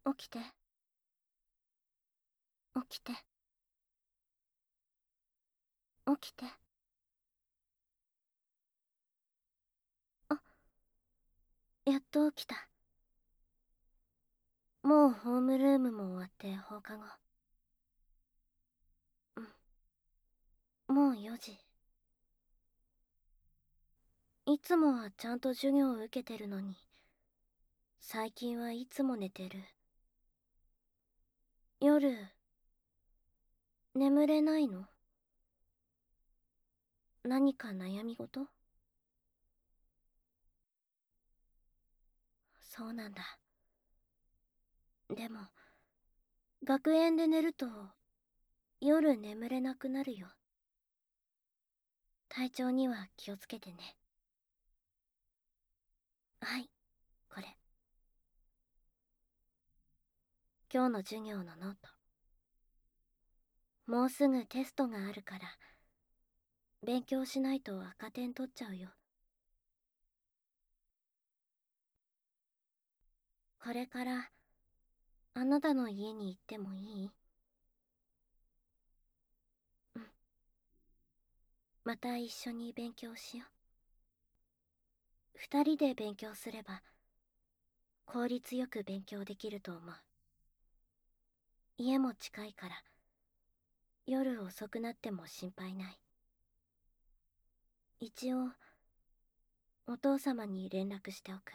起きて、起きて、起きて。あ、やっと起きた。もうホームルームも終わって放課後。もう4時。いつもはちゃんと授業を受けてるのに、最近はいつも寝てる。夜、眠れないの？何か悩み事？そうなんだ。でも、学園で寝ると、夜眠れなくなるよ。体調には気をつけてね。はい、これ。今日の授業のノート。もうすぐテストがあるから、勉強しないと赤点取っちゃうよ。これから、あなたの家に行ってもいい？うん。また一緒に勉強しよう。二人で勉強すれば、効率よく勉強できると思う。家も近いから、夜遅くなっても心配ない。一応、お父様に連絡しておく。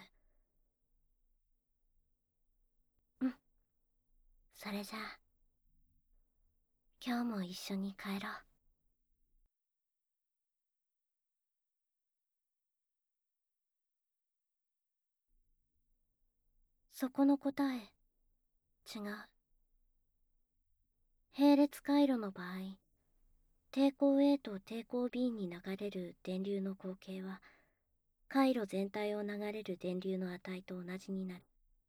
うん。それじゃあ、今日も一緒に帰ろう。そこの答え、違う。並列回路の場合、抵抗 A と抵抗 B に流れる電流の合計は、回路全体を流れる電流の値と同じになる。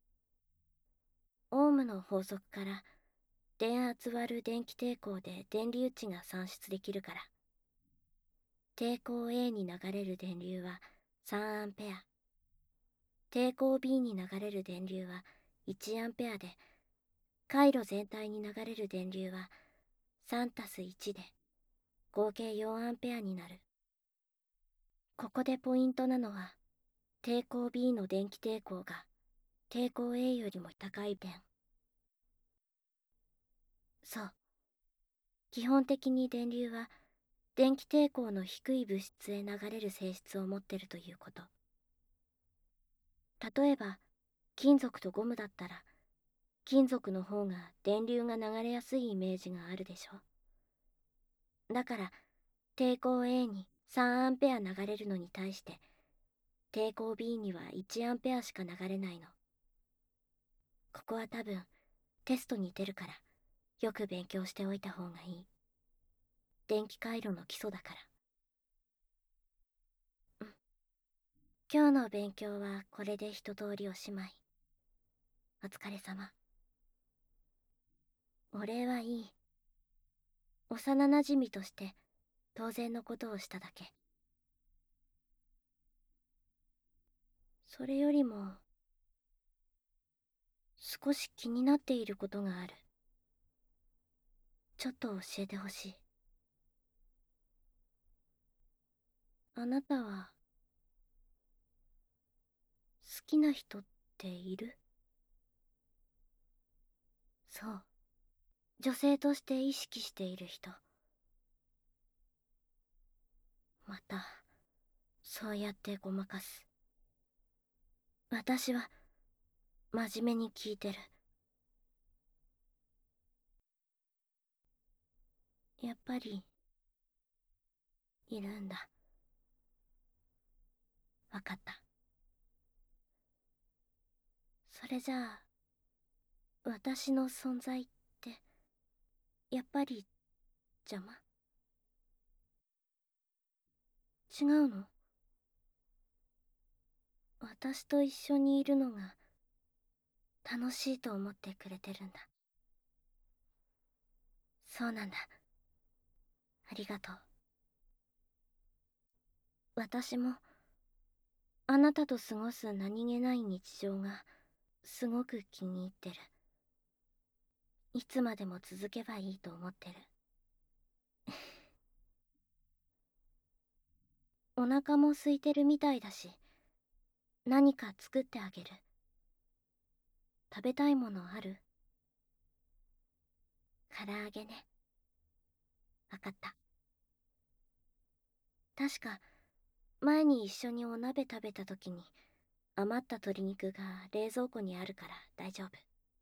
オームの法則から、電圧割る電気抵抗で電流値が算出できるから。抵抗 A に流れる電流は3アンペア。抵抗 B に流れる電流は1アンペアで、回路全体に流れる電流は3たす1で、合計4アンペアになる。ここでポイントなのは、抵抗 B の電気抵抗が抵抗 A よりも高い点。そう。基本的に電流は電気抵抗の低い物質へ流れる性質を持ってるということ。例えば、金属とゴムだったら、金属の方が電流が流れやすいイメージがあるでしょ。だから、抵抗 A に3アンペア流れるのに対して、抵抗 B には1アンペアしか流れないの。ここは多分、テストに出るから、よく勉強しておいた方がいい。電気回路の基礎だから。うん。今日の勉強はこれで一通りおしまい。お疲れ様。お礼はいい。幼馴染として当然のことをしただけ。それよりも、少し気になっていることがある。ちょっと教えてほしい。あなたは、好きな人っている？そう。女性として意識している人。また、そうやってごまかす。私は、真面目に聞いてる。やっぱり、いるんだ。わかった。それじゃあ、私の存在って、やっぱり、邪魔？違うの？私と一緒にいるのが、楽しいと思ってくれてるんだ。そうなんだ。ありがとう。私も、あなたと過ごす何気ない日常が、すごく気に入ってる。 いつまでも続けばいいと思ってる。お腹も空いてるみたいだし、何か作ってあげる。食べたいものある？唐揚げね。わかった。確か、前に一緒にお鍋食べた時に、余った鶏肉が冷蔵庫にあるから大丈夫。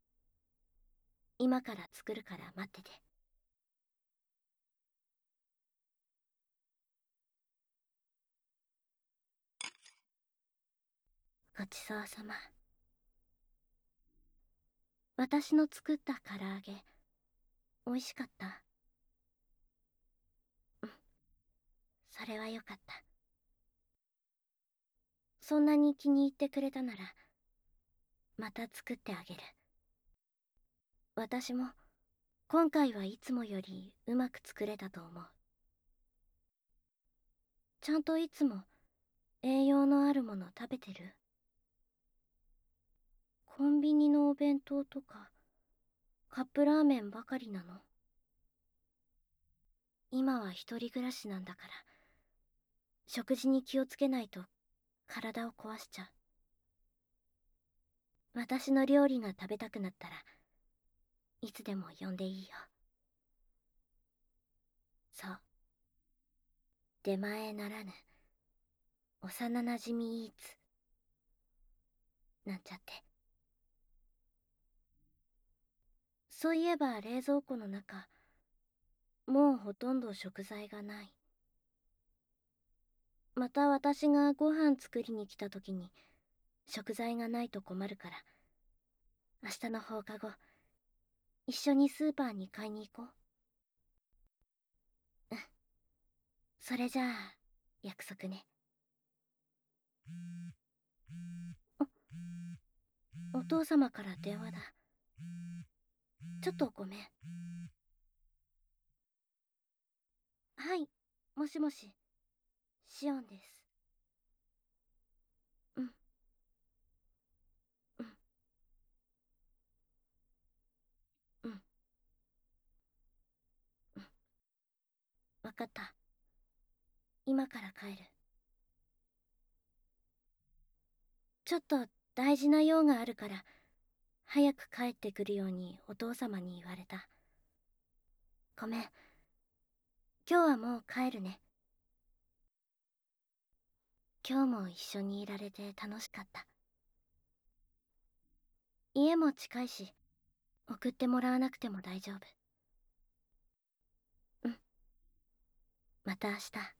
今から作るから待ってて。ごちそうさま。私の作った唐揚げ、美味しかった？うん、それはよかった。そんなに気に入ってくれたなら、また作ってあげる。私も、今回はいつもよりうまく作れたと思う。ちゃんといつも栄養のあるもの食べてる？コンビニのお弁当とか、カップラーメンばかりなの？今は一人暮らしなんだから、食事に気をつけないと体を壊しちゃう。私の料理が食べたくなったらいつでも呼んでいいよ。そう、出前ならぬ幼なじみイーツなんちゃって。そういえば冷蔵庫の中、もうほとんど食材がない。また私がご飯作りに来た時に食材がないと困るから、明日の放課後一緒にスーパーに買いに行こう。うん、それじゃあ約束ね。お父様から電話だ。ちょっとごめん。はい、もしもし、シオンです。うん、うん、うん、うん。わかった。今から帰る。ちょっと大事な用があるから、早く帰ってくるようにお父様に言われた。ごめん。今日はもう帰るね。今日も一緒にいられて楽しかった。家も近いし、送ってもらわなくても大丈夫。うん。また明日。